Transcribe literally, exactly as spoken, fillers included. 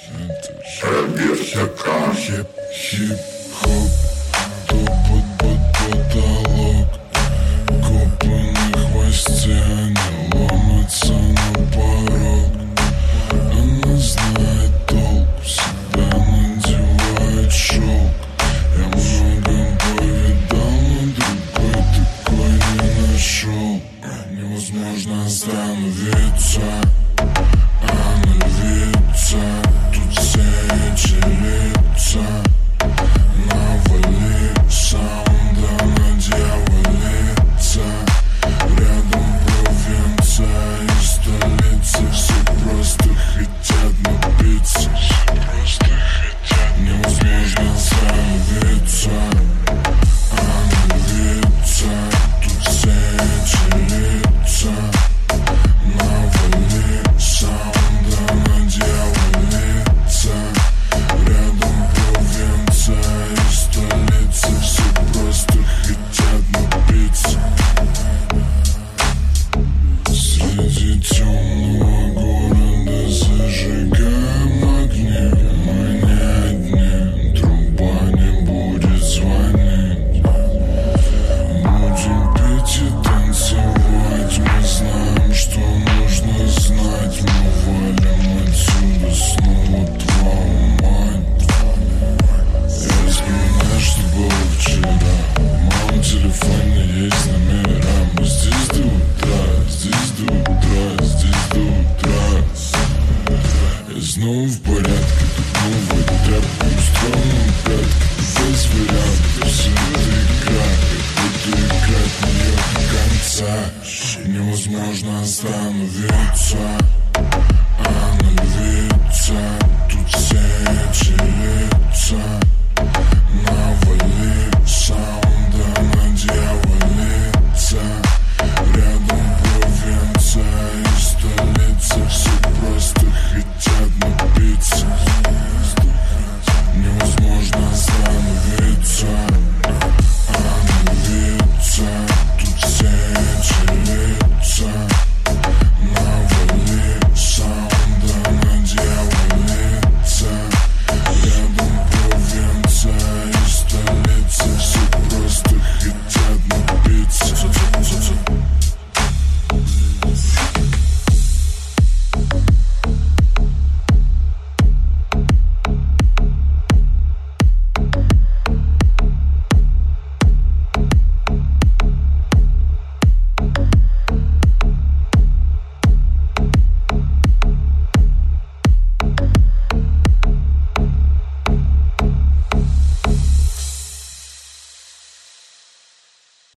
Хип-хип-хоп, топот под потолок. Копы на хвосте, они ломятся на порог. Она знает толк, всегда надевает шелк. Я много повидал, но другой такой не нашел. Невозможно остановиться, она львица. Тут все эти лица навалится, да на дьяволица. Рядом провинция и столица. Все просто хотят напиться, невозможно остановиться. Она львица. Тут все эти лица навалится, да на дьяволица. Рядом провинция и столица. Все просто хотят напиться. Среди темного города зажигаем огни. Мы не одни, труба не будет звонить. Будем пить и танцевать. Мы знаем, что нужно знать. Мы валим отсюда снова, твою мать. Я вспоминаю, что было вчера. В моем телефоне есть номера. Мы здесь до утра, здесь до утра, здесь до утра. Я снова в порядке, тут новый трап. Устроен пятки, без вариантов. Все это игра, как будто играть в нее до конца. Невозможно остановиться, она львица.